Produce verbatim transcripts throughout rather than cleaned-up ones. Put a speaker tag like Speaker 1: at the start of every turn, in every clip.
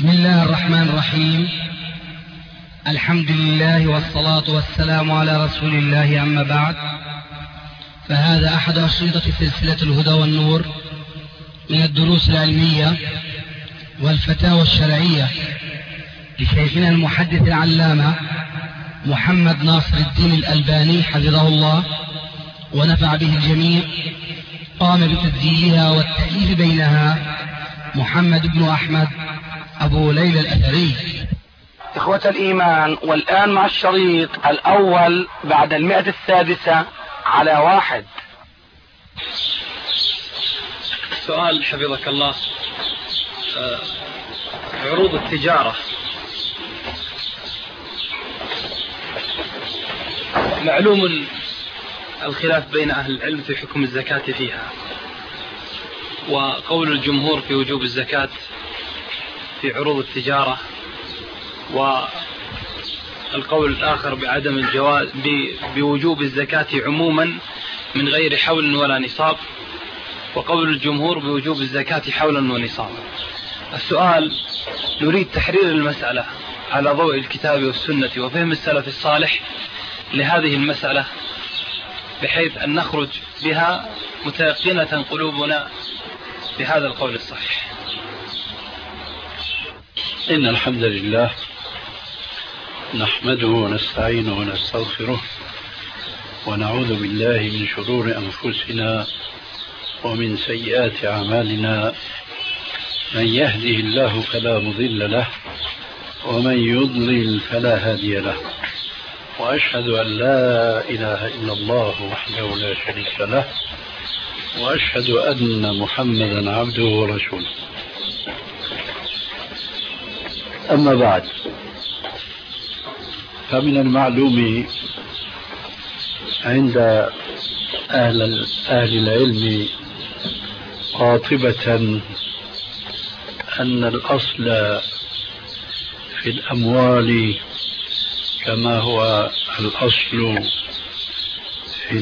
Speaker 1: بسم الله الرحمن الرحيم. الحمد لله والصلاة والسلام على رسول الله، أما بعد، فهذا أحد أشرطة سلسلة الهدى والنور من الدروس العلمية والفتاوى الشرعية لشيخنا المحدث العلامة محمد ناصر الدين الألباني حفظه الله ونفع به الجميع. قام بتسجيلها والتأليف بينها محمد بن أحمد أبو ليلى الأثري.
Speaker 2: إخوة الإيمان، والآن مع الشريط الأول بعد المئة السادسة على واحد.
Speaker 3: سؤال حفظك الله. عروض التجارة معلوم الخلاف بين أهل العلم في حكم الزكاة فيها، وقول الجمهور في وجوب الزكاة في عروض التجارة، والقول الآخر بعدم الجواز بوجوب الزكاة عموما من غير حول ولا نصاب، وقول الجمهور بوجوب الزكاة حولا ونصابا. السؤال: نريد تحرير المسألة على ضوء الكتاب والسنة وفهم السلف الصالح لهذه المسألة، بحيث أن نخرج بها متيقنة قلوبنا بهذا القول الصحيح.
Speaker 4: إن الحمد لله نحمده ونستعينه ونستغفره ونعوذ بالله من شرور أنفسنا ومن سيئات أعمالنا. من يهده الله فلا مضل له ومن يضلل فلا هادي له، وأشهد أن لا إله إلا الله وحده لا شريك له، وأشهد أن محمدا عبده ورسوله. أما بعد، فمن المعلوم عند أهل, أهل العلم قاطبة أن الأصل في الأموال كما هو الأصل في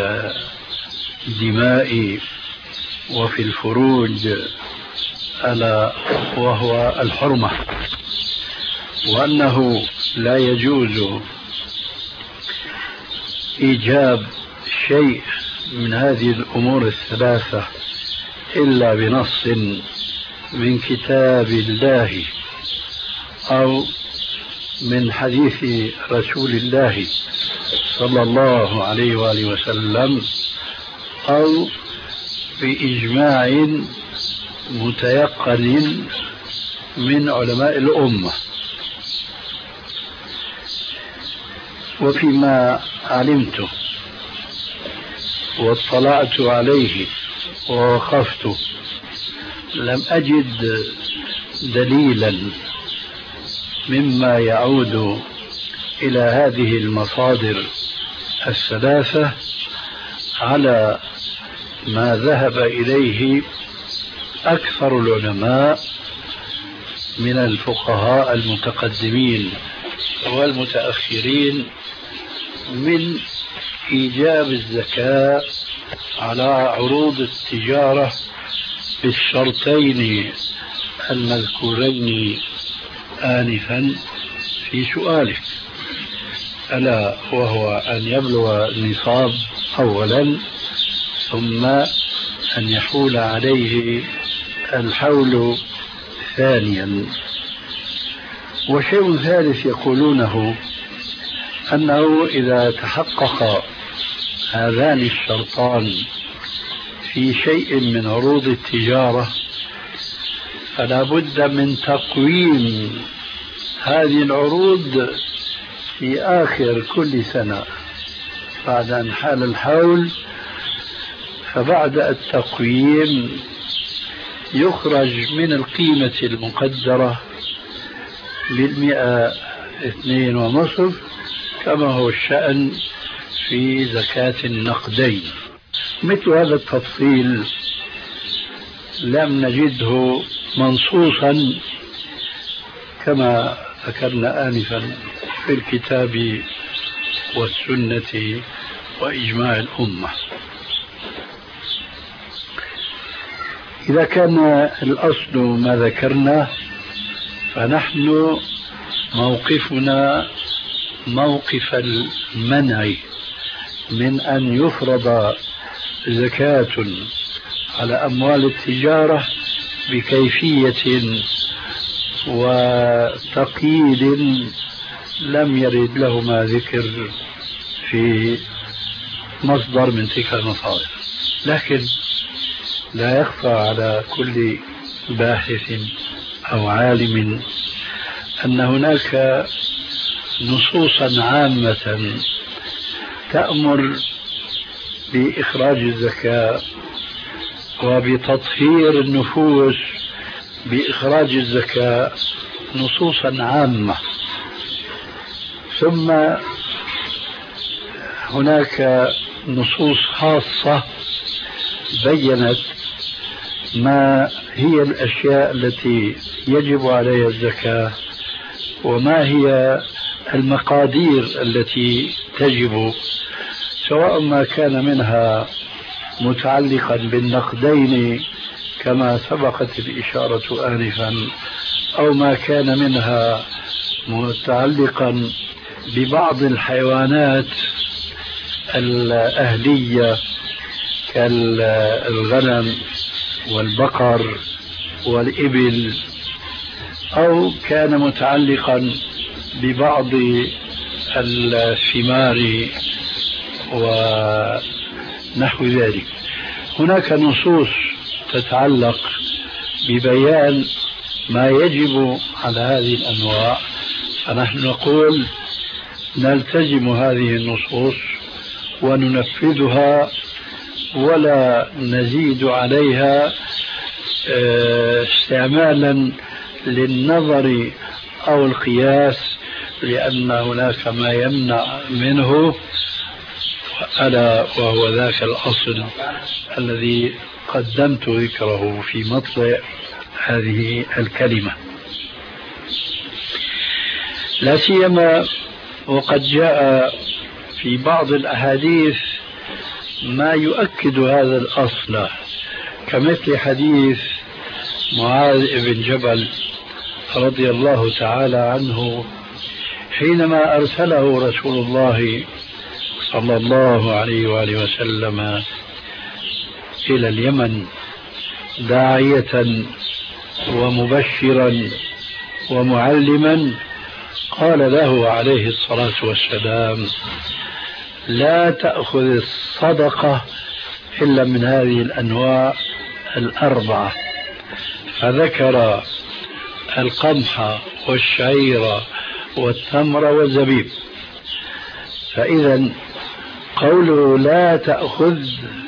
Speaker 4: الدماء وفي الفروج ألا وهو الحرمة، وأنه لا يجوز إيجاب شيء من هذه الأمور الثلاثة إلا بنص من كتاب الله أو من حديث رسول الله صلى الله عليه وآله وسلم أو بإجماع متيقن من علماء الأمة. وفيما علمت واطلعت عليه ووقفت لم أجد دليلا مما يعود إلى هذه المصادر الثلاثة على ما ذهب إليه أكثر العلماء من الفقهاء المتقدمين والمتأخرين من إيجاب الزكاة على عروض التجارة بالشرطين المذكورين آنفا في سؤالك، ألا وهو أن يبلغ النصاب أولا، ثم أن يحول عليه الحول ثانيا. وشيء ثالث يقولونه أنه إذا تحقق هذان الشرطان في شيء من عروض التجارة فلا بد من تقويم هذه العروض في آخر كل سنة بعد أن حال الحول، فبعد التقويم يخرج من القيمة المقدرة بالمئة اثنين ونصف كما هو الشأن في زكاة النقدين. مثل هذا التفصيل لم نجده منصوصا كما ذكرنا آنفا في الكتاب والسنة وإجماع الأمة. إذا كان الأصل ما ذكرنا فنحن موقفنا موقف المنع من أن يفرض زكاة على أموال التجارة بكيفية وتقييد لم يرد لهما ذكر في مصدر من تلك المصادر. لكن لا يخفى على كل باحث أو عالم أن هناك نصوصا عامة تأمر بإخراج الزكاة وبتطهير النفوس بإخراج الزكاة، نصوصا عامة. ثم هناك نصوص خاصة بيّنت ما هي الأشياء التي يجب عليها الزكاة وما هي المقادير التي تجب، سواء ما كان منها متعلقا بالنقدين كما سبقت الإشارة آنفا، أو ما كان منها متعلقا ببعض الحيوانات الأهلية كالغنم والبقر والإبل، أو كان متعلقا ببعض الثمار ونحو ذلك. هناك نصوص تتعلق ببيان ما يجب على هذه الأنواع، فنحن نقول نلتزم هذه النصوص وننفذها ولا نزيد عليها استعمالا للنظر أو القياس، لأن هناك ما يمنع منه، ألا وهو ذاك الأصل الذي قدمت ذكره في مطلع هذه الكلمة. لا سيما وقد جاء في بعض الأحاديث ما يؤكد هذا الأصل، كمثل حديث معاذ بن جبل رضي الله تعالى عنه حينما أرسله رسول الله صلى الله عليه وآله وسلم إلى اليمن داعية ومبشرا ومعلما، قال له عليه الصلاة والسلام: لا تأخذ الصدقة إلا من هذه الأنواع الأربعة، فذكر القمح والشعير والتمر والزبيب. فإذا قوله لا تأخذ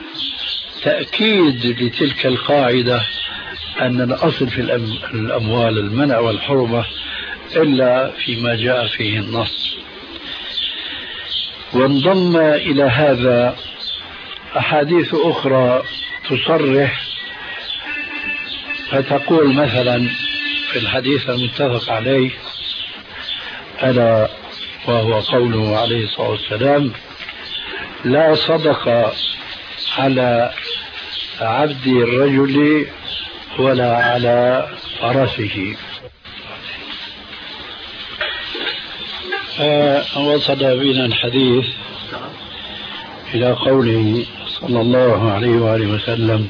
Speaker 4: تأكيد لتلك القاعدة أن الأصل في الأموال المنع والحرمة إلا فيما جاء فيه النص. وانضم إلى هذا أحاديث أخرى تصرح، فتقول مثلا في الحديث المتفق عليه ألا وهو قوله عليه الصلاة والسلام: لا صدق على عبد الرجل ولا على فرسه. وصل بنا الحديث إلى قوله صلى الله عليه وآله وسلم: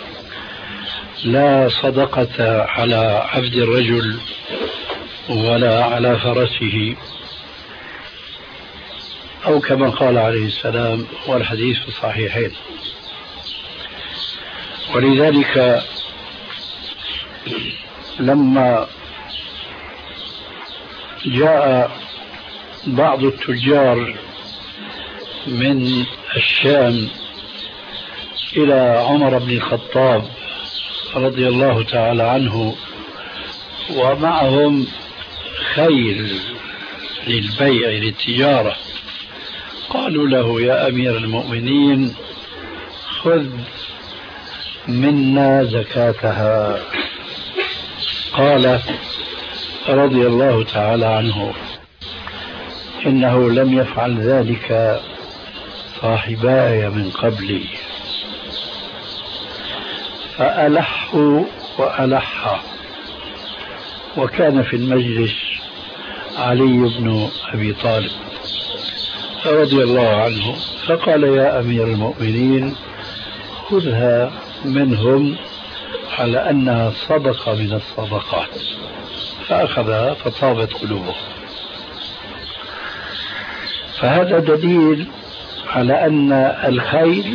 Speaker 4: لا صدقة على عبد الرجل ولا على فرسه، أو كما قال عليه السلام، والحديث في الصحيحين. ولذلك لما جاء بعض التجار من الشام إلى عمر بن الخطاب رضي الله تعالى عنه ومعهم خيل للبيع للتجارة، قالوا له: يا أمير المؤمنين، خذ منا زكاتها. قال رضي الله تعالى عنه: إنه لم يفعل ذلك صاحباي من قبلي، فألحوا وألحا، وكان في المجلس علي بن أبي طالب رضي الله عنه، فقال يا أمير المؤمنين خذها منهم على أنها صدقة من الصدقات، فأخذها فطابت قلوبه. فهذا دليل على أن الخيل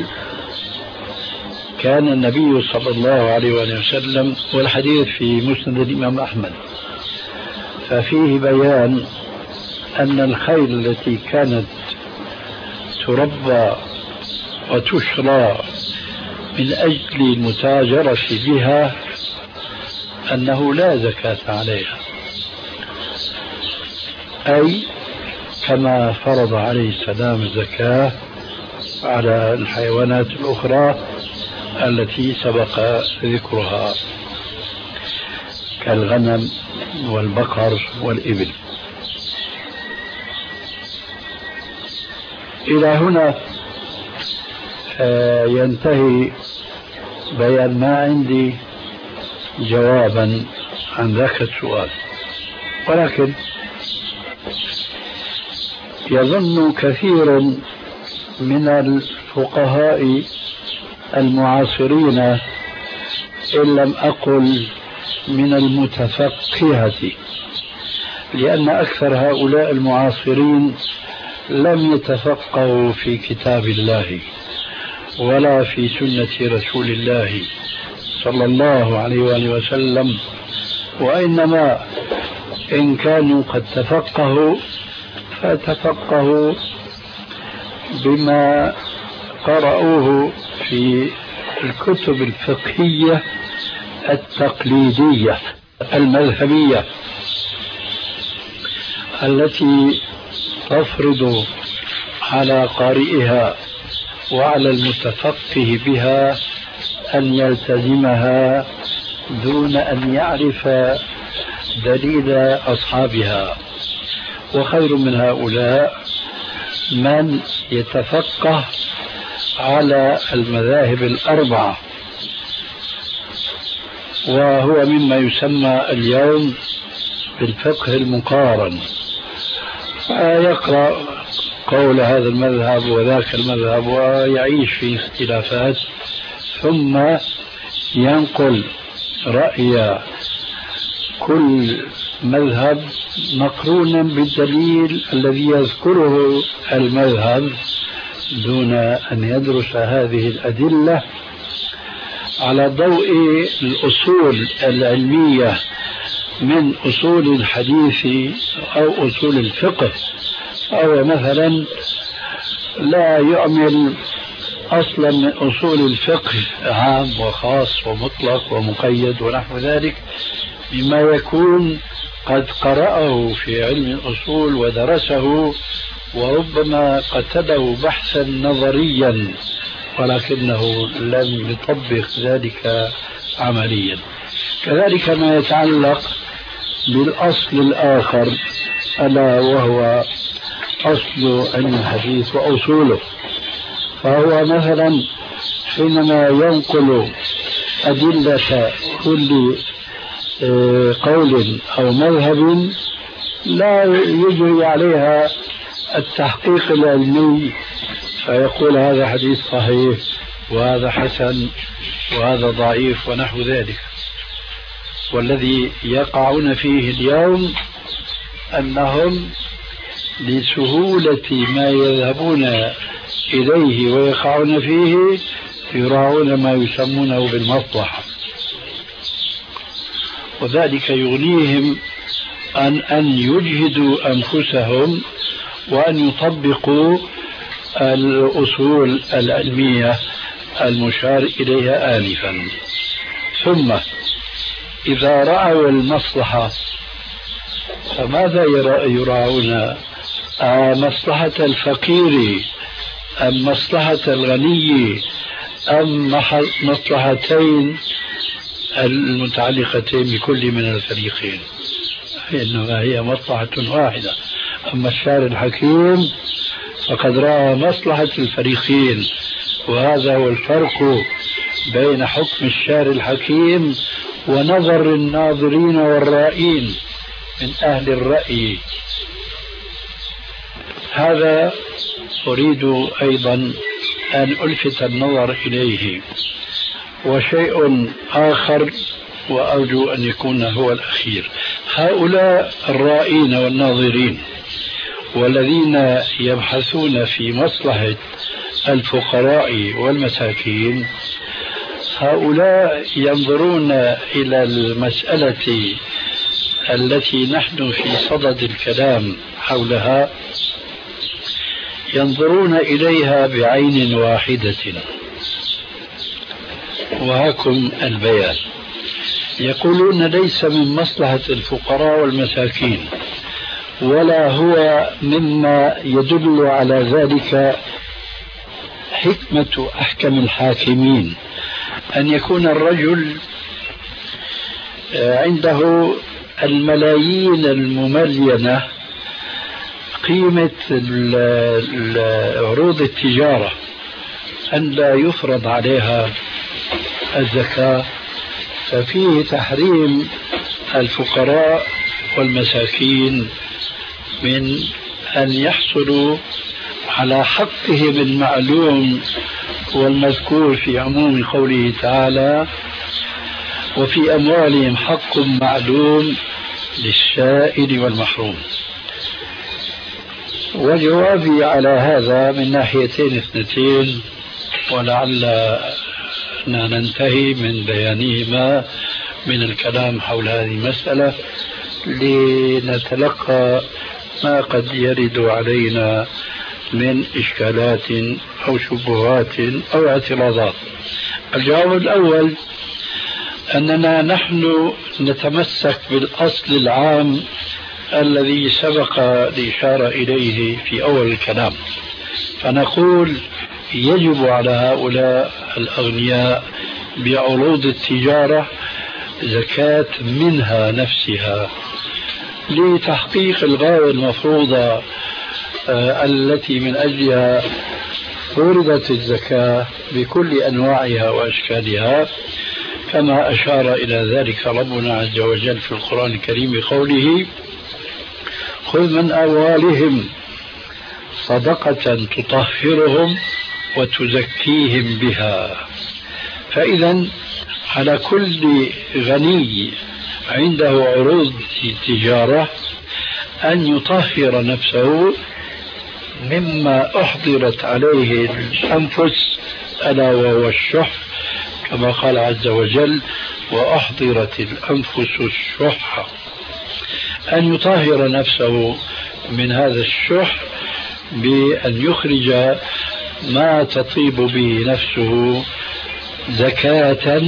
Speaker 4: كان النبي صلى الله عليه وسلم، والحديث في مسند الإمام أحمد، ففيه بيان أن الخيل التي كانت تربى وتشرى من أجل المتاجرة بها أنه لا زكاة عليها، أي كما فرض عليه السلام الزكاة على الحيوانات الأخرى التي سبق ذكرها كالغنم والبقر والإبل. إلى هنا ينتهي بيان ما عندي جوابا عن ذاك السؤال، ولكن يظن كثير من الفقهاء المعاصرين إن لم أقل من المتفقهة، لأن أكثر هؤلاء المعاصرين لم يتفقهوا في كتاب الله ولا في سنة رسول الله صلى الله عليه وآله وسلم، وإنما إن كانوا قد تفقهوا فتفقهوا بما قرأوه في الكتب الفقهية التقليدية المذهبية التي تفرض على قارئها وعلى المتفقه بها أن يلتزمها دون أن يعرف دليل أصحابها. وخير من هؤلاء من يتفقه على المذاهب الأربعة، وهو مما يسمى اليوم بالفقه المقارن، فيقرأ قول هذا المذهب وذاك المذهب ويعيش في اختلافات، ثم ينقل رأي كل مذهب مقرونا بالدليل الذي يذكره المذهب دون أن يدرس هذه الأدلة على ضوء الأصول العلمية من أصول الحديث أو أصول الفقه. أو مثلا لا يعمل أصلا من أصول الفقه عام وخاص ومطلق ومقيد ونحو ذلك بما يكون قد قرأه في علم الأصول ودرسه وربما قتله بحثا نظريا ولكنه لم يطبق ذلك عمليا. كذلك ما يتعلق بالأصل الآخر ألا وهو أصل علم الحديث وأصوله، فهو مثلا حينما ينقل أدلة كل قول أو مذهب لا يجري عليها التحقيق العلمي فيقول هذا حديث صحيح وهذا حسن وهذا ضعيف ونحو ذلك. والذي يقعون فيه اليوم أنهم لسهولة ما يذهبون إليه ويقعون فيه يراعون ما يسمونه بالمصلحة، وذلك يغنيهم عن أن يجهدوا أنفسهم وأن يطبقوا الأصول العلمية المشار إليها آنفا. ثم إذا رأوا المصلحة فماذا يراعون؟ مصلحة الفقير أم مصلحة الغني أم مصلحتين المتعلقتين بكل من الفريقين؟ إنما هي مصلحة واحدة. أما الشارع الحكيم فقد رأى مصلحة الفريقين، وهذا هو الفرق بين حكم الشارع الحكيم ونظر الناظرين والرائين من أهل الرأي. هذا أريد أيضا أن ألفت النظر إليه. وشيء آخر وأرجو أن يكون هو الأخير، هؤلاء الرائين والناظرين والذين يبحثون في مصلحة الفقراء والمساكين، هؤلاء ينظرون إلى المسألة التي نحن في صدد الكلام حولها، ينظرون إليها بعين واحدة. وهاكم البيان. يقولون ليس من مصلحة الفقراء والمساكين، ولا هو مما يدل على ذلك حكمة أحكم الحاكمين أن يكون الرجل عنده الملايين المملينة قيمة عروض التجارة أن لا يفرض عليها الزكاة، ففيه تحريم الفقراء والمساكين من أن يحصلوا على حقهم المعلوم والمذكور في عموم قوله تعالى: وفي أموالهم حق معلوم للسائل والمحروم. وجوابي على هذا من ناحيتين اثنتين، ولعلنا ننتهي من بيانهما من الكلام حول هذه المسألة لنتلقى ما قد يرد علينا من إشكالات أو شبهات أو اعتراضات. الجواب الأول أننا نحن نتمسك بالأصل العام الذي سبق الإشارة إليه في أول الكلام، فنقول يجب على هؤلاء الأغنياء بعروض التجارة زكاة منها نفسها لتحقيق الغاية المفروضة التي من أجلها فرضت الزكاة بكل أنواعها وأشكالها، كما أشار إلى ذلك ربنا عز وجل في القرآن الكريم بقوله: خذ من أموالهم صدقة تطهرهم وتزكيهم بها. فإذا على كل غني عنده عروض تجارة أن يطهر نفسه مما أحضرت عليه الأنفس ألا وهو الشح، كما قال عز وجل: وأحضرت الأنفس الشح. أن يطهر نفسه من هذا الشح بأن يخرج ما تطيب به نفسه زكاة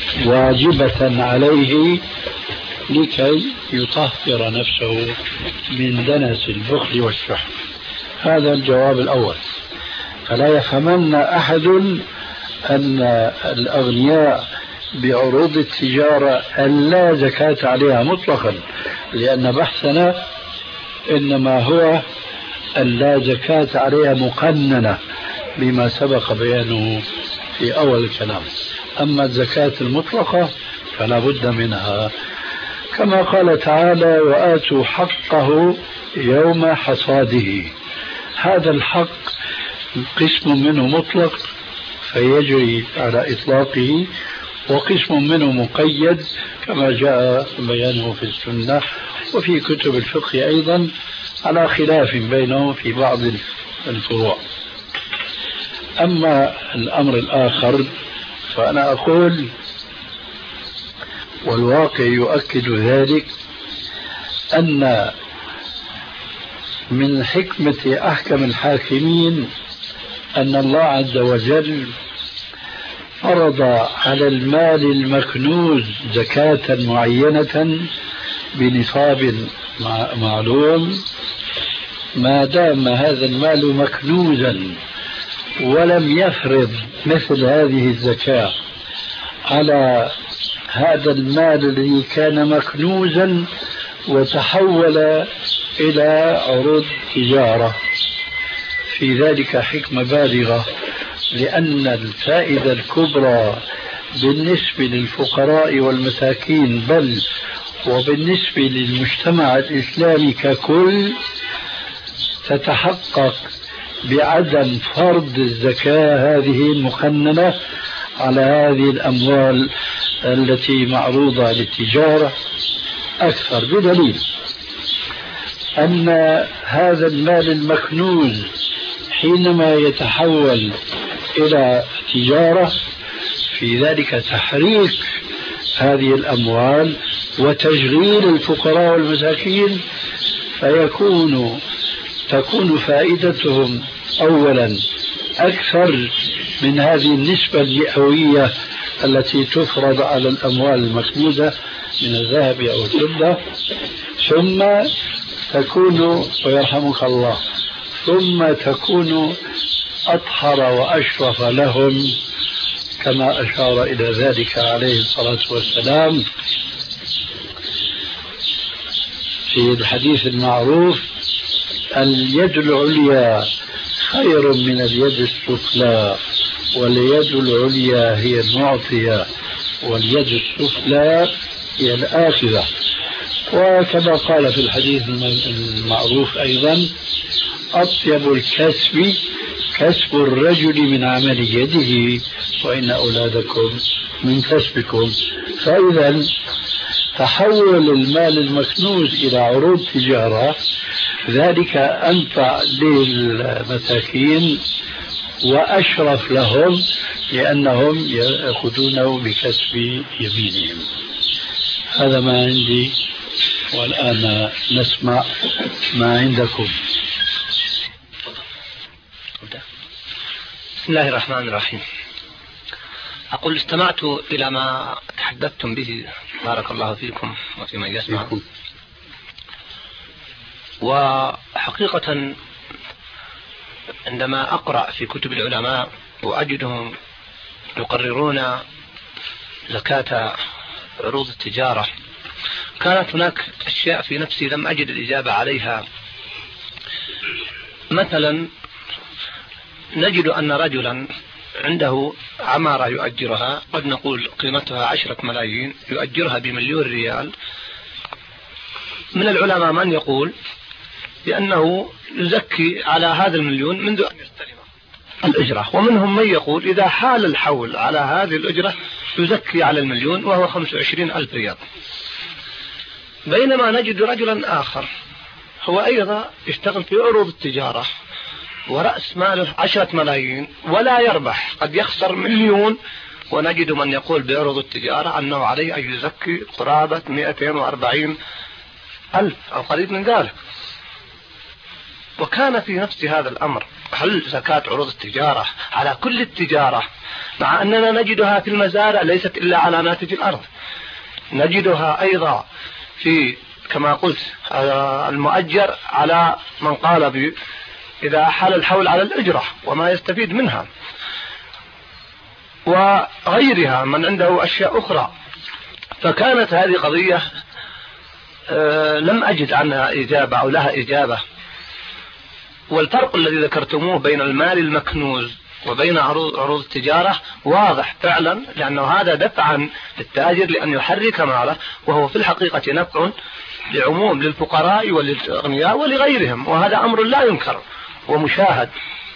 Speaker 4: واجبة عليه لكي يطهر نفسه من دنس البخل والشح. هذا الجواب الأول. فلا يفهمن أحد أن الأغنياء بعروض التجارة ألا زكاة عليها مطلقا، لأن بحثنا إنما هو ألا زكاة عليها مقننة بما سبق بيانه في أول الكلام. أما الزكاة المطلقة فلا بد منها، كما قال تعالى: وآتوا حقه يوم حصاده. هذا الحق قسم منه مطلق فيجري على إطلاقه، وقسم منه مقيد كما جاء بيانه في السنة وفي كتب الفقه أيضا، على خلاف بينهم في بعض الفروع. أما الأمر الآخر فأنا أقول، والواقع يؤكد ذلك، أن من حكمة أحكم الحاكمين أن الله عز وجل فرض على المال المكنوز زكاة معينة بنصاب معلوم، ما دام هذا المال مكنوزا ولم يفرض مثل هذه الزكاة على هذا المال الذي كان مكنوزا وتحول إلى عروض تجارة. في ذلك حكمة بالغة، لأن الفائدة الكبرى بالنسبة للفقراء والمساكين بل وبالنسبة للمجتمع الإسلامي ككل تتحقق بعدم فرض الزكاة هذه المقننة على هذه الأموال التي معروضة للتجارة أكثر، بدليل أن هذا المال المكنوز حينما يتحول إلى تجارة في ذلك تحريك هذه الأموال وتشغيل الفقراء والمساكين، فيكون تكون فائدتهم أولا أكثر من هذه النسبة المئوية التي تفرض على الأموال المكنوزة من الذهب أو الفضة، ثم تكون ويرحمك الله ثم تكون أطهر وأشرف لهم كما أشار إلى ذلك عليه الصلاة والسلام في الحديث المعروف: اليد العليا خير من اليد السفلى، واليد العليا هي المعطية واليد السفلى هي الآخذة. وكما قال في الحديث المعروف أيضا: أطيب الكسب كسب الرجل من عمل يده وإن أولادكم من كسبكم. فإذا تحول المال المكنوز إلى عروض تجارة ذلك أنفع للمساكين وأشرف لهم لأنهم يأخذونه بكسب يمينهم. هذا ما عندي، والآن نسمع ما عندكم.
Speaker 5: بسم الله الرحمن الرحيم. أقول استمعت إلى ما تحدثتم به، بارك الله فيكم وفي من يسمع. وحقيقة عندما أقرأ في كتب العلماء وأجدهم يقررون زكاة عروض التجارة، كانت هناك أشياء في نفسي لم أجد الإجابة عليها. مثلا نجد أن رجلا عنده عمارة يؤجرها، قد نقول قيمتها عشرة ملايين، يؤجرها بمليون ريال. من العلماء من يقول بأنه يزكي على هذا المليون منذ أن يستلم الأجرة، ومنهم من يقول إذا حال الحول على هذه الأجرة يزكي على المليون وهو خمسة وعشرين ألف ريال. بينما نجد رجلا آخر هو أيضا يشتغل في عروض التجارة ورأس ماله عشرة ملايين ولا يربح، قد يخسر مليون، ونجد من يقول بعروض التجارة أنه عليه أن يزكي قرابة مئتين وأربعين ألف أو قريب من ذلك. وكان في نفس هذا الأمر: هل زكاة عروض التجارة على كل التجارة، مع أننا نجدها في المزارع ليست إلا على ناتج الأرض، نجدها أيضا في كما قلت المؤجر على من قال ب إذا حال الحول على الأجرة وما يستفيد منها، وغيرها من عنده أشياء أخرى. فكانت هذه قضية لم أجد عنها إجابة أو لها إجابة. والفرق الذي ذكرتموه بين المال المكنوز وبين عروض, عروض التجارة واضح فعلا، لأنه هذا دفعا للتاجر لأن يحرك ماله، وهو في الحقيقة نفع لعموم للفقراء وللأغنياء ولغيرهم، وهذا أمر لا ينكر ومشاهد.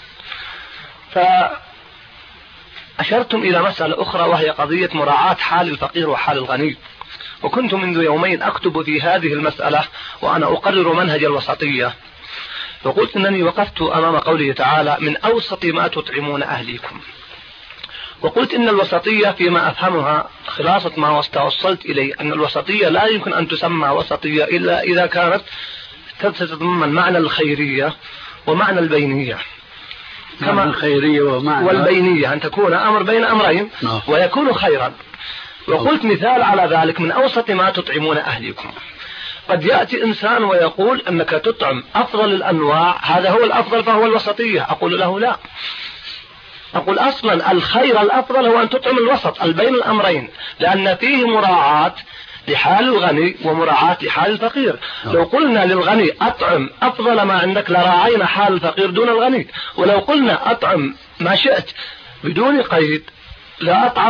Speaker 5: فأشرتم إلى مسألة أخرى وهي قضية مراعاة حال الفقير وحال الغني، وكنت منذ يومين أكتب في هذه المسألة وأنا أقرر منهج الوسطية، وقلت أنني وقفت أمام قوله تعالى: من أوسط ما تطعمون أهليكم. وقلت إن الوسطية فيما أفهمها خلاصة ما توصلت إليه أن الوسطية لا يمكن أن تسمى وسطية إلا إذا كانت تتضمن معنى الخيرية ومعنى البينية.
Speaker 4: كما الخيرية ومعنى
Speaker 5: والبينية أن تكون أمر بين أمرين ويكون خيرا. وقلت مثال على ذلك: من أوسط ما تطعمون أهليكم. قد يأتي إنسان ويقول أنك تطعم أفضل الأنواع، هذا هو الأفضل فهو الوسطية. أقول له لا، أقول أصلا الخير الأفضل هو أن تطعم الوسط البين الأمرين، لأن فيه مراعاة لحال الغني ومراعاة لحال الفقير. لو قلنا للغني أطعم أفضل ما عندك لراعينا حال الفقير دون الغني، ولو قلنا أطعم ما شئت بدون قيد لا أطعم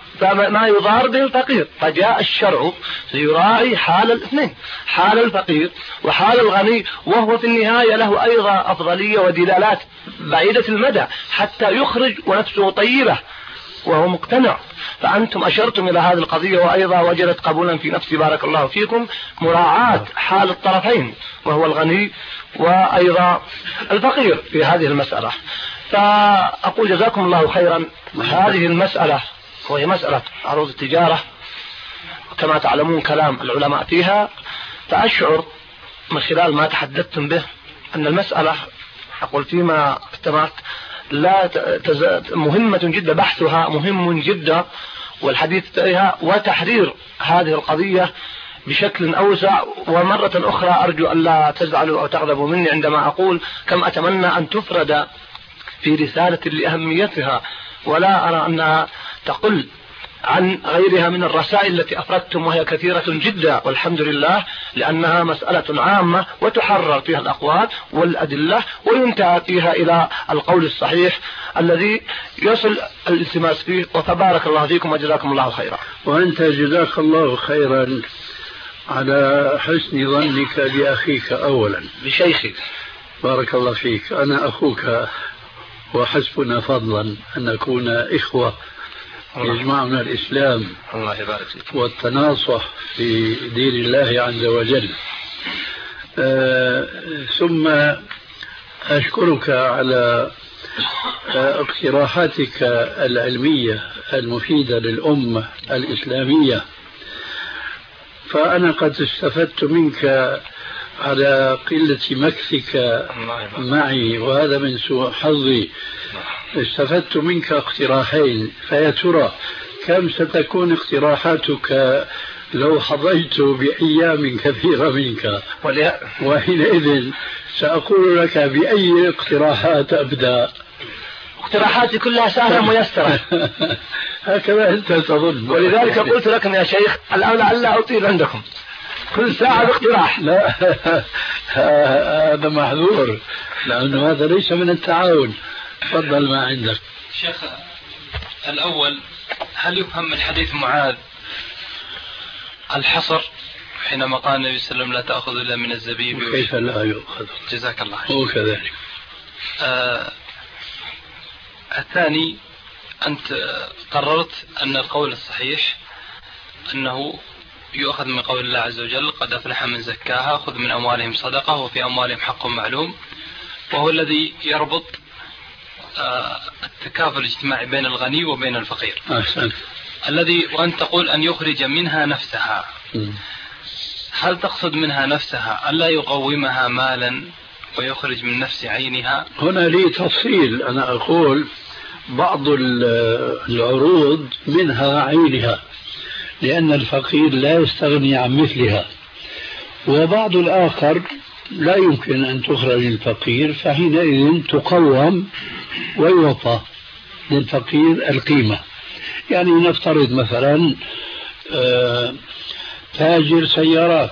Speaker 5: فما يضار به الفقير. فجاء الشرع ليراعي حال الاثنين، حال الفقير وحال الغني، وهو في النهاية له أيضا أفضلية ودلالات بعيدة المدى حتى يخرج ونفسه طيبة وهو مقتنع. فأنتم أشرتم إلى هذه القضية وأيضا وجدت قبولا في نفسي بارك الله فيكم، مراعاة حال الطرفين وهو الغني وأيضا الفقير في هذه المسألة. فأقول جزاكم الله خيرا. هذه المسألة وهي مسألة عروض التجارة كما تعلمون كلام العلماء فيها، فأشعر من خلال ما تحدثتم به أن المسألة أقول فيما استمعت لا تز... مهمة جدا، بحثها مهم جدا والحديث فيها وتحرير هذه القضية بشكل أوسع. ومرة أخرى أرجو أن لا تزعلوا أو تغضبوا مني عندما أقول كم أتمنى أن تفرد في رسالة لأهميتها، ولا أرى أنها تقل عن غيرها من الرسائل التي أفردتم وهي كثيرة جدا والحمد لله، لأنها مسألة عامة وتحرر فيها الأقوال والأدلة وينتهى فيها إلى القول الصحيح الذي يصل الالتماس فيه. وتبارك الله فيكم وجزاكم الله خيرا.
Speaker 4: وأنت جزاك الله خيرا على حسن ظنك بأخيك أولا
Speaker 5: بشيخي
Speaker 4: بارك الله فيك. أنا أخوك وحسبنا فضلا أن نكون إخوة يجمعنا الإسلام
Speaker 5: الله يبارك فيك
Speaker 4: والتناصح في دين الله عز وجل. آه ثم أشكرك على آه اقتراحاتك العلمية المفيدة للأمة الإسلامية. فأنا قد استفدت منك على قلة مكثك معي وهذا من سوء حظي. استفدت منك اقتراحين، فيا ترى كم ستكون اقتراحاتك لو حظيت بأيام كثيرة منك؟ وحينئذ سأقول لك بأي اقتراحات أبدأ.
Speaker 5: اقتراحاتي كلها سهلة ميسرة.
Speaker 4: هكذا أنت تظن،
Speaker 5: ولذلك قلت لكم يا شيخ الآن لعل أطيل عندكم كل ساعة باقتراح.
Speaker 4: لا هذا محظور لأنه هذا ليس من التعاون. تفضل ما عندك.
Speaker 3: شيخ الأول، هل يفهم من حديث معاذ الحصر حينما قال النبي صلى الله عليه وسلم لا تأخذ إلا من الزبيب؟
Speaker 4: كيف لا يؤخذ؟
Speaker 3: جزاك الله خير.
Speaker 4: هو كذلك.
Speaker 3: آه الثاني، أنت قررت أن القول الصحيح أنه يؤخذ من قول الله عز وجل قد أفلح من زكاها خذ من أموالهم صدقة وفي أموالهم حق معلوم، وهو الذي يربط التكافل الاجتماعي بين الغني وبين الفقير.
Speaker 4: أحسن.
Speaker 3: الذي وأن تقول أن يخرج منها نفسها.
Speaker 4: م.
Speaker 3: هل تقصد منها نفسها ألا يقومها مالا ويخرج من نفس عينها؟
Speaker 4: هنا لي تفصيل. أنا أقول بعض العروض منها عينها لأن الفقير لا يستغني عن مثلها، وبعض الآخر لا يمكن أن تخرج الفقير، فحينئذ تقوم ويوفى للفقير القيمة. يعني نفترض مثلا تاجر سيارات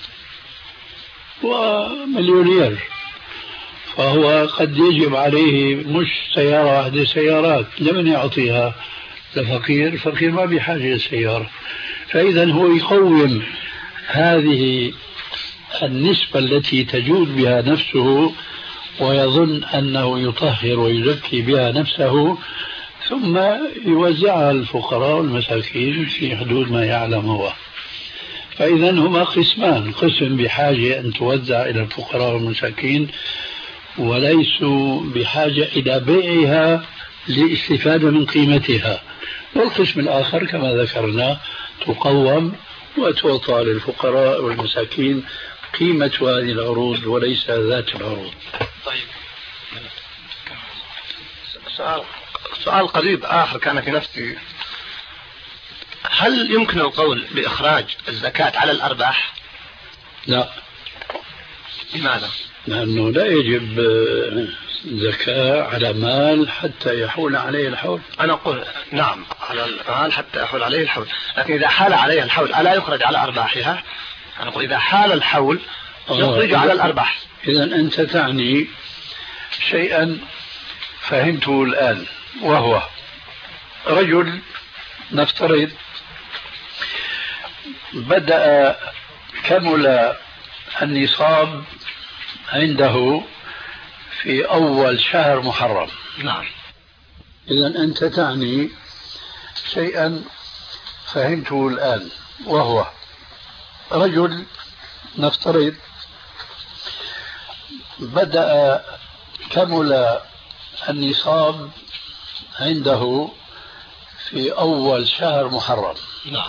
Speaker 4: ومليونير، فهو قد يجب عليه مش سيارة واحدة، سيارات. لمن يعطيها؟ لفقير. فقير ما بحاجة للسيارة، فإذا هو يقوم هذه النسبة التي تجود بها نفسه ويظن أنه يطهر ويزكي بها نفسه، ثم يوزعها الفقراء والمساكين في حدود ما يعلم هو. فإذا هما قسمان: قسم بحاجة أن توزع إلى الفقراء والمساكين وليسوا بحاجة إلى بيعها لاستفادة من قيمتها، والقسم الآخر كما ذكرنا تقوم وتعطى للفقراء والمساكين قيمة هذه العروض وليس ذات العروض.
Speaker 3: طيب،
Speaker 5: سؤال سؤال قريب آخر كان في نفسي: هل يمكن القول بإخراج الزكاة على الأرباح؟
Speaker 4: لا.
Speaker 5: لماذا؟
Speaker 4: لأنه لا يجب زكاة على مال حتى يحول عليه الحول.
Speaker 5: أنا أقول نعم على المال حتى يحول عليه الحول، لكن إذا حال عليه الحول ألا يخرج على أرباحها؟ أنا أقول إذا حال الحول يخرج على الأرباح.
Speaker 4: إذا أنت تعني شيئا فهمته الآن، وهو رجل نفترض بدأ كمل النصاب عنده في أول شهر محرم.
Speaker 5: نعم.
Speaker 4: إذا أنت تعني شيئا فهمته الآن، وهو رجل نفترض بدأ كمل النصاب عنده في أول شهر محرم.
Speaker 5: نعم.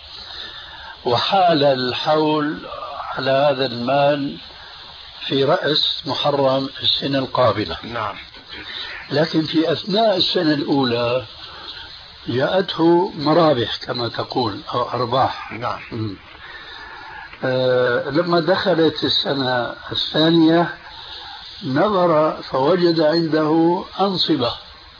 Speaker 4: وحال الحول على هذا المال في رأس محرم السنة القابلة.
Speaker 5: نعم.
Speaker 4: لكن في أثناء السنة الأولى جاءته مرابح كما تقول أو أرباح.
Speaker 5: نعم.
Speaker 4: آه لما دخلت السنة الثانية نظر فوجد عنده أنصبة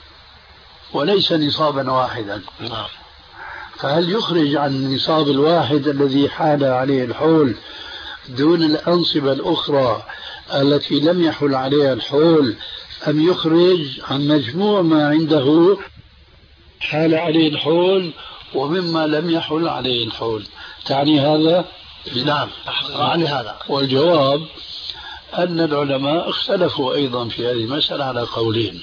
Speaker 4: وليس نصابا واحدا.
Speaker 5: نعم.
Speaker 4: فهل يخرج عن النصاب الواحد الذي حال عليه الحول دون الأنصبة الأخرى التي لم يحل عليها الحول، أم يخرج عن مجموع ما عنده حال عليه الحول ومما لم يحل عليه الحول؟ تعني هذا؟
Speaker 5: نعم أعني هذا.
Speaker 4: والجواب أن العلماء اختلفوا أيضا في هذه المسألة على قولين.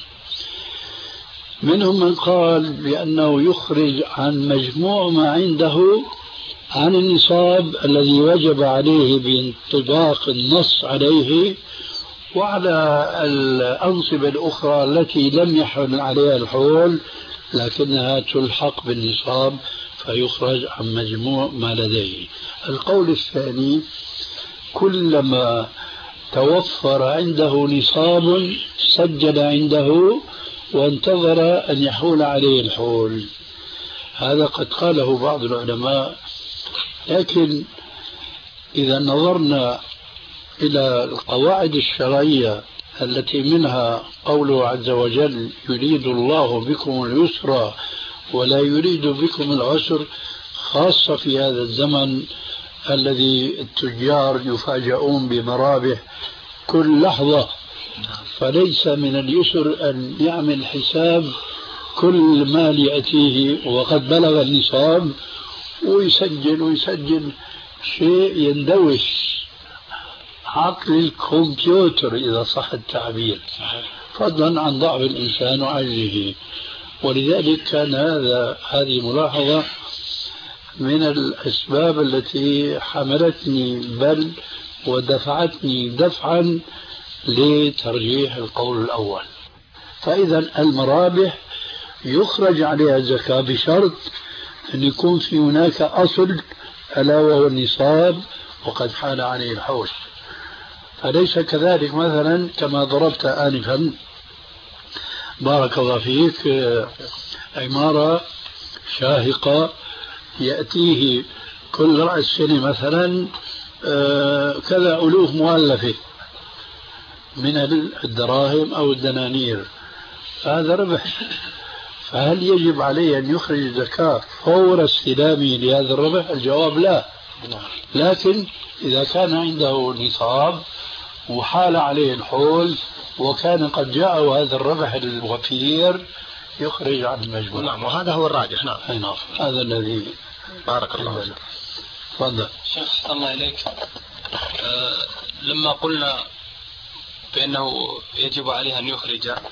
Speaker 4: منهم من قال بأنه يخرج عن مجموع ما عنده عن النصاب الذي وجب عليه بانطباق النص عليه، وعلى الأنصبة الأخرى التي لم يحل عليها الحول لكنها تلحق بالنصاب فيخرج عن مجموع ما لديه. القول الثاني كلما توفر عنده نصاب سجل عنده وانتظر أن يحول عليه الحول. هذا قد قاله بعض العلماء، لكن إذا نظرنا إلى القواعد الشرعية التي منها قوله عز وجل يريد الله بكم اليسر ولا يريد بكم العسر، خاصة في هذا الزمن الذي التجار يفاجؤون بمرابح كل لحظة، فليس من اليسر أن يعمل حساب كل مال يأتيه وقد بلغ النصاب ويسجل ويسجل شيء يندوش عقل الكمبيوتر إذا صح التعبير، فضلا عن ضعف الإنسان وعجزه. ولذلك كان هذا هذه ملاحظة من الأسباب التي حملتني بل ودفعتني دفعا لترجيح القول الأول. فإذا المرابح يخرج عليها الزكاة بشرط أن يكون في هناك أصل ألا وهو النصاب وقد حال عليه الحول. فليس كذلك مثلا كما ضربت آنفا بارك الله فيك عمارة شاهقة يأتيه كل رأس سنة مثلا كذا ألوف مؤلفة من الدراهم أو الدنانير، هذا ربح. فهل يجب عليه أن يخرج زكاة فور استلامه لهذا الربح؟ الجواب لا. لكن إذا كان عنده نصاب وحال عليه الحول وكان قد جاءه هذا الربح الوفير يخرج عن المجموع.
Speaker 5: نعم، وهذا هو الراجح. نعم.
Speaker 4: نعم، هذا الذي
Speaker 5: بارك الله فيك.
Speaker 4: تفضل.
Speaker 3: شيخ أحسن الله إليك. أه لما قلنا بأنه يجب عليه أن يخرج أه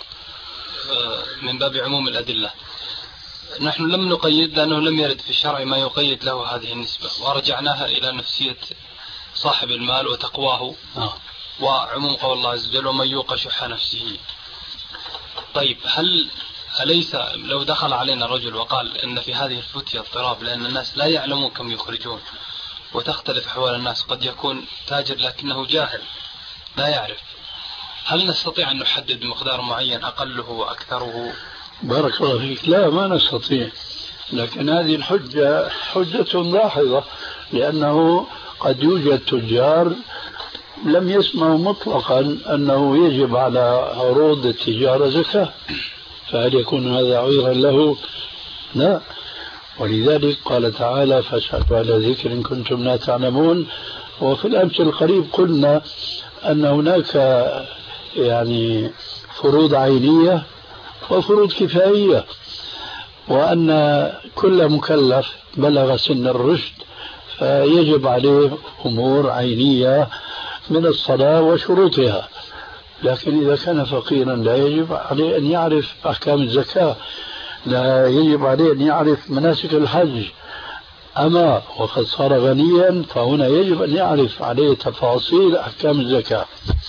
Speaker 3: من باب عموم الأدلة، نحن لم نقيد لأنه لم يرد في الشرع ما يقيد له هذه النسبة، ورجعناها إلى نفسية صاحب المال وتقواه
Speaker 4: آه.
Speaker 3: وعموم قول الله عز وجل ومن يوق شح نفسه. طيب هل أليس لو دخل علينا رجل وقال إن في هذه الفتية اضطراب لأن الناس لا يعلمون كم يخرجون وتختلف أحوال الناس، قد يكون تاجر لكنه جاهل لا يعرف، هل نستطيع أن نحدد مقدار معين أقله وأكثره؟
Speaker 4: بارك الله فيك. لا، ما نستطيع، لكن هذه الحجة حجة لاحظة، لأنه قد يوجد تجار لم يسمعوا مطلقا أنه يجب على عروض التجارة زكاة، فهل يكون هذا عذرا له؟ لا. ولذلك قال تعالى فاسألوا على ذكر إن كنتم لا تعلمون. وفي الأمس القريب قلنا أن هناك يعني فروض عينية وفروض كفائية، وأن كل مكلف بلغ سن الرشد فيجب عليه أمور عينية من الصلاة وشروطها. لكن إذا كان فقيرا لا يجب عليه أن يعرف أحكام الزكاة، لا يجب عليه أن يعرف مناسك الحج. أما وقد صار غنيا فهنا يجب أن يعرف عليه تفاصيل أحكام الزكاة.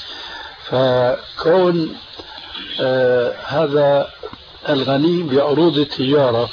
Speaker 4: فكون آه هذا الغني بعروض التجارة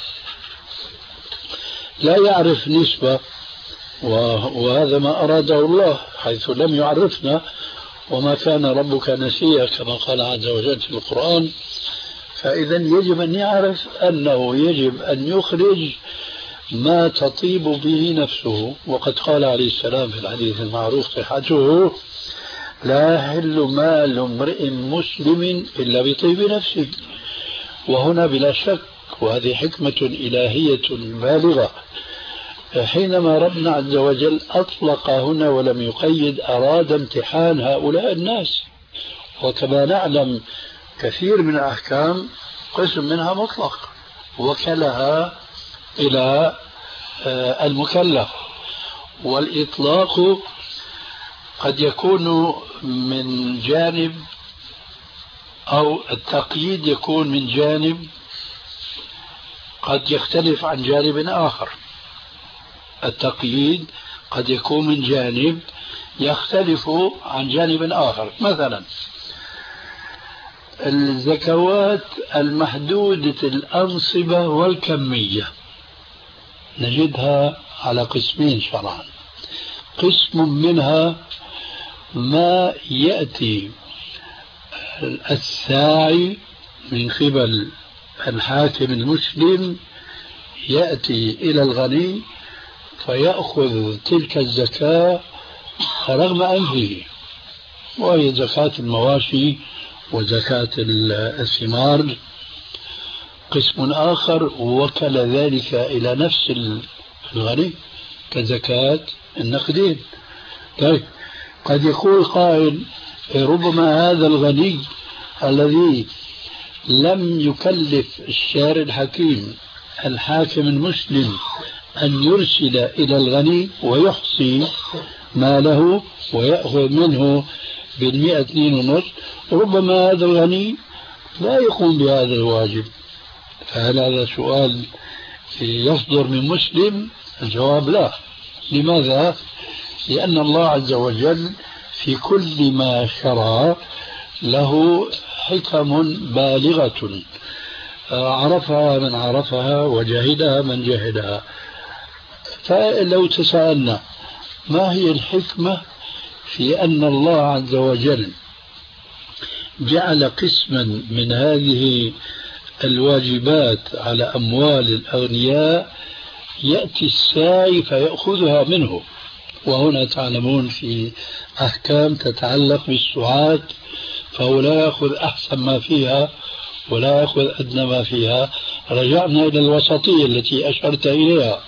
Speaker 4: لا يعرف نسبة، وهذا ما أراده الله حيث لم يعرفنا وما كان ربك نسيا كما قال عز وجل في القرآن. فإذا يجب أن يعرف أنه يجب أن يخرج ما تطيب به نفسه. وقد قال عليه السلام في الحديث المعروف صحته: لا يحل مال امرئ مسلم إلا بطيب نفسه. وهنا بلا شك وهذه حكمة إلهية بالغة، حينما ربنا عز وجل أطلق هنا ولم يقيد أراد امتحان هؤلاء الناس. وكما نعلم كثير من الأحكام قسم منها مطلق وكلها إلى المكلف، والإطلاق قد يكون من جانب أو التقييد يكون من جانب قد يختلف عن جانب آخر. التقييد قد يكون من جانب يختلف عن جانب آخر. مثلا الزكوات المحدودة الأنصبة والكمية نجدها على قسمين شرعا. قسم منها ما يأتي الساعي من قبل الحاكم المسلم يأتي إلى الغني فيأخذ تلك الزكاة رغم أنفه، وهي زكاة المواشي وزكاة الثمار. قسم آخر وكل ذلك إلى نفس الغني كزكاة النقدين. طيب قد يقول قائل ربما هذا الغني الذي لم يكلف الشارع الحكيم الحاكم المسلم أن يرسل إلى الغني ويحصي ماله ويأخذ منه بالمئة اثنين ونص، ربما هذا الغني لا يقوم بهذا الواجب. فهل هذا سؤال يصدر من مسلم؟ الجواب لا. لماذا؟ لأن الله عز وجل في كل ما شرع له حكم بالغة عرفها من عرفها وجهدها من جهدها. فلو تساءلنا ما هي الحكمة في أن الله عز وجل جعل قسما من هذه الواجبات على أموال الأغنياء يأتي الساعي فيأخذها منه؟ وهنا تعلمون في أحكام تتعلق بالسعاة فهو لا يأخذ أحسن ما فيها ولا يأخذ أدنى ما فيها. رجعنا إلى الوسطية التي أشرت إليها.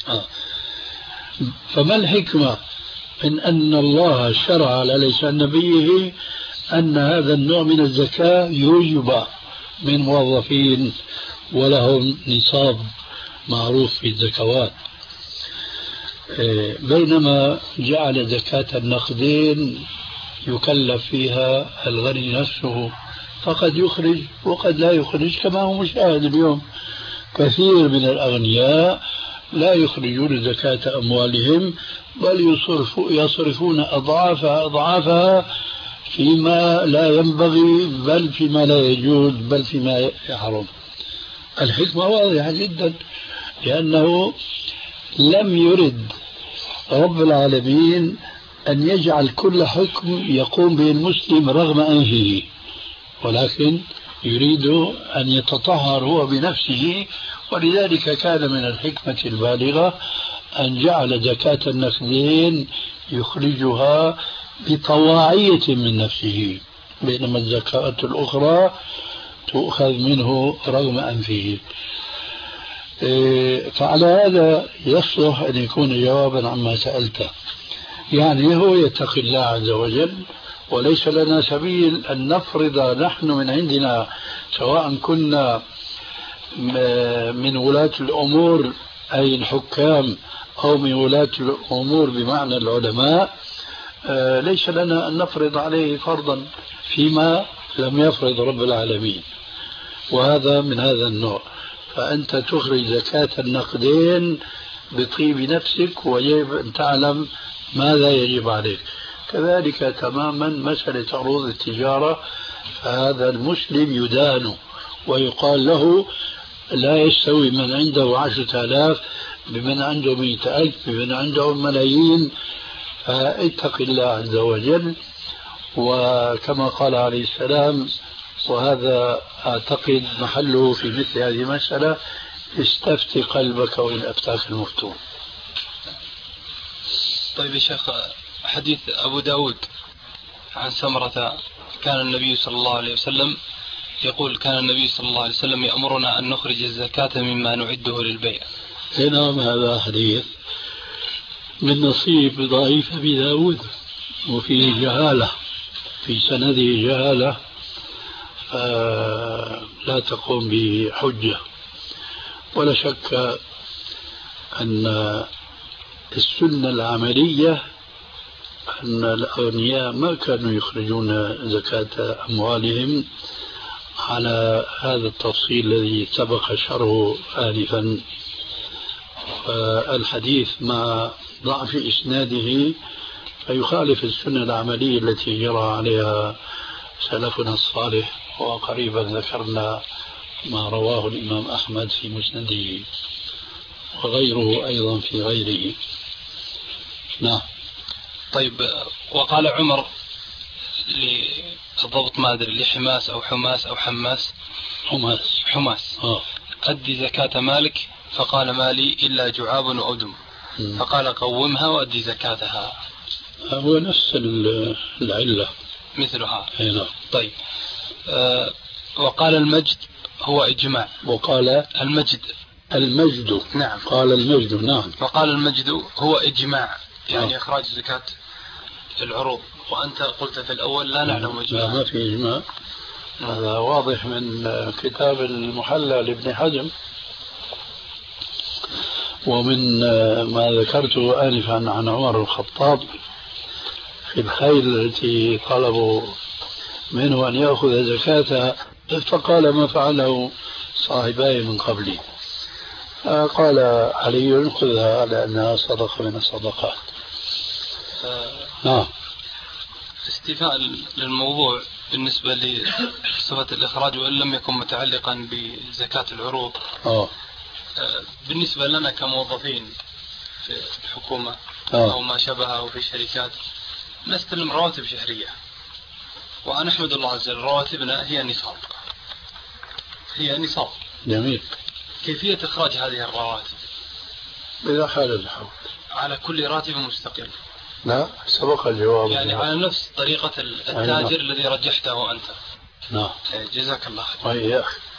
Speaker 4: فما الحكمة من أن الله شرع على لسان نبيه أن هذا النوع من الزكاة يوجب من موظفين ولهم نصاب معروف في الزكوات، بينما جعل زكاة النقدين يكلف فيها الغني نفسه، فقد يخرج وقد لا يخرج كما هو مشاهد اليوم. كثير من الأغنياء لا يخرجون زكاة أموالهم بل يصرفون أضعافها أضعافها فيما لا ينبغي بل فيما لا يجوز بل فيما يحرم. الحكمة واضحة جدا، لأنه لم يرد رب العالمين أن يجعل كل حكم يقوم به المسلم رغم أنفه، ولكن يريد أن يتطهر هو بنفسه. ولذلك كان من الحكمة البالغة أن جعل زكاة النقدين يخرجها بطواعية من نفسه، بينما الزكاة الأخرى تؤخذ منه رغم أنفه. فعلى هذا يصلح أن يكون جوابا عما سألته، يعني هو يتقي الله عز وجل وليس لنا سبيل أن نفرض نحن من عندنا، سواء كنا من ولاة الأمور أي الحكام أو من ولاة الأمور بمعنى العلماء ليس لنا أن نفرض عليه فرضا فيما لم يفرض رب العالمين، وهذا من هذا النوع. فأنت تخرج زكاة النقدين بطيب نفسك ويجب أن تعلم ماذا يجب عليك. كذلك تماما مسألة عروض التجارة، فهذا المسلم يدان ويقال له لا يستوي من عنده عشرة آلاف بمن عنده مئة ألف بمن عنده ملايين. فاتق الله عز وجل، وكما قال عليه السلام، وهذا أعتقد محله في مثل هذه المسألة: استفت قلبك وإن أفتاك المفتون.
Speaker 3: طيب يا شيخ، حديث أبو داود عن سمرة كان النبي صلى الله عليه وسلم يقول كان النبي صلى الله عليه وسلم يأمرنا أن نخرج الزكاة مما نعده للبيع.
Speaker 4: نعم، هذا حديث من نصيب ضعيف أبي داود وفيه جهالة، في سنده جهالة لا تقوم بحجة. ولا شك أن السنة العملية أن الأغنياء ما كانوا يخرجون زكاة أموالهم على هذا التفصيل الذي سبق شرحه آنفا. الحديث مع ضعف إسناده فيخالف السنة العملية التي جرى عليها سلفنا الصالح، وقريبا ذكرنا ما رواه الإمام أحمد في مسنده وغيره أيضا في غيره. نعم.
Speaker 3: طيب، وقال عمر للضبط ما أدري لحماس أو حماس أو حماس
Speaker 4: حماس
Speaker 3: حماس
Speaker 4: آه.
Speaker 3: أدي زكاة مالك، فقال مالي إلا جعاب وأدم، فقال قومها وأدي زكاتها.
Speaker 4: هو نفس العلة
Speaker 3: مثلها.
Speaker 4: هنا.
Speaker 3: طيب، آه وقال المجد هو إجماع.
Speaker 4: وقال
Speaker 3: المجد
Speaker 4: المجد
Speaker 3: نعم.
Speaker 4: قال المجد نعم.
Speaker 3: وقال المجد هو إجماع، يعني
Speaker 4: آه.
Speaker 3: إخراج زكاة العروض، وأنت قلت في الأول لا نعلم إجماع.
Speaker 4: لا، ما في إجماع. هذا واضح من كتاب المحلى لابن حزم، ومن ما ذكرته آنفا عن عمر الخطاب في الخيل التي طلبوا منه أن يأخذ زكاتها، فقال ما فعله صاحباي من قبلي، قال علي خذها لأنها صدقة من الصدقات. نعم.
Speaker 3: استيفاء للموضوع بالنسبة لصفة الإخراج وإن لم يكن متعلقا بزكاة العروض.
Speaker 4: أوه.
Speaker 3: بالنسبة لنا كموظفين في الحكومة
Speaker 4: أوه.
Speaker 3: أو ما شابه أو في شركات نستلم رواتب شهرية، وأنا أحمد الله عز وجل رواتبنا هي نصاب هي نصاب.
Speaker 4: جميل.
Speaker 3: كيفية إخراج هذه الرواتب؟
Speaker 4: إذا حال الحول
Speaker 3: على كل راتب مستقل.
Speaker 4: لا، سبق الجواب.
Speaker 3: يعني على نفس طريقة التاجر الذي رجحته أنت.
Speaker 4: نعم.
Speaker 3: جزاك الله خير.
Speaker 4: وإياك.